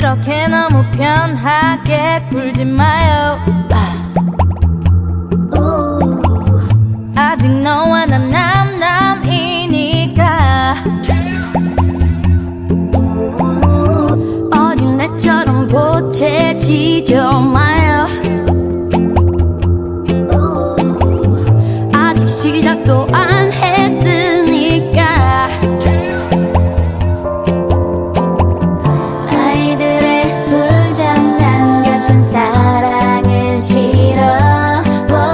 그렇게 너무 편하게 굴지 마요. 아직 너와 난 남남이니까 어린애처럼 보채지죠 마요. 아직 시작도 안 했으니까 아이들의 불장난 같은 사랑은 싫어.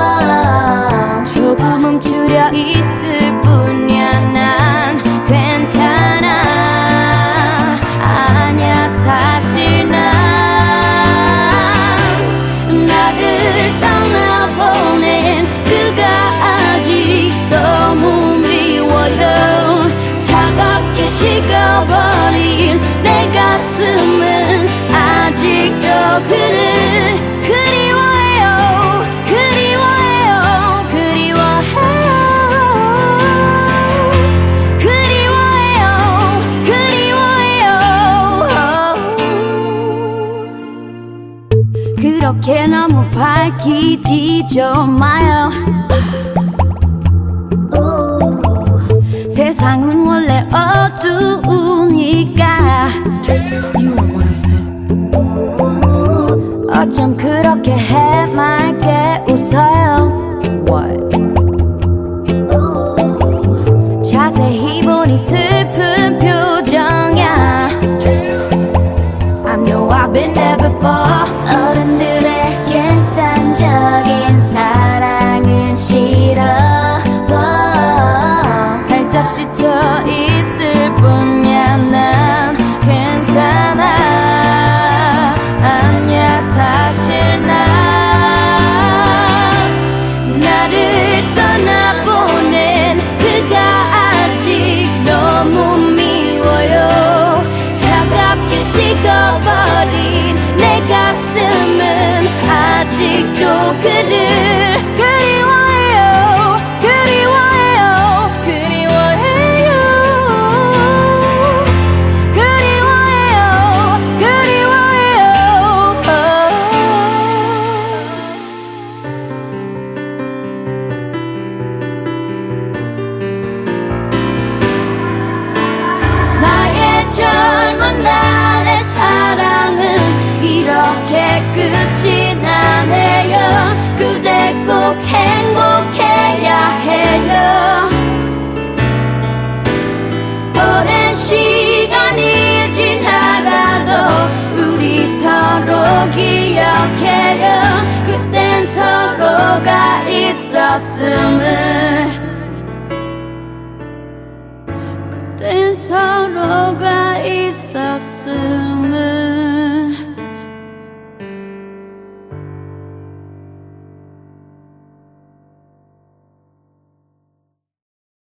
조금 멈추려 있을 뿐이야. 난 괜찮아. 아니야 사실 난 나를 떠나보낸 그가 아직 너무 미워요. 차갑게 식어버린 내 가슴은 아직도 그를 그리워해요. 그리워해요. 그리워해요. 그리워해요. 그리워해요. 그렇게 너무 밝히지죠 마요. 세상은 원래 어두우니까 You are what I said. 어쩜 그렇게 해맑게 웃어요. What? 자세히 보니 슬픈 표정이야. I know I've been there before. 어른들의 계산적인 사랑은 싫어. 살짝 지쳐 있을 뿐이야. 난 괜찮아. 아니야 사실 난 나를 떠나보낸 그가 아직 너무 미워요. 차갑게 식어버린 내 가슴은 아직도 그를 그리워해요. 그리워해요. 그리워해요. 그리워해요. 그리워해요. 나의 젊은 날의 사랑은 이렇게 끝이 나네요. 그대 꼭 행복해야 해요. 오랜 시간이 지나가도 우리 서로 기억해요. 그땐 서로가 있었음을. 그땐 서로가 있었음.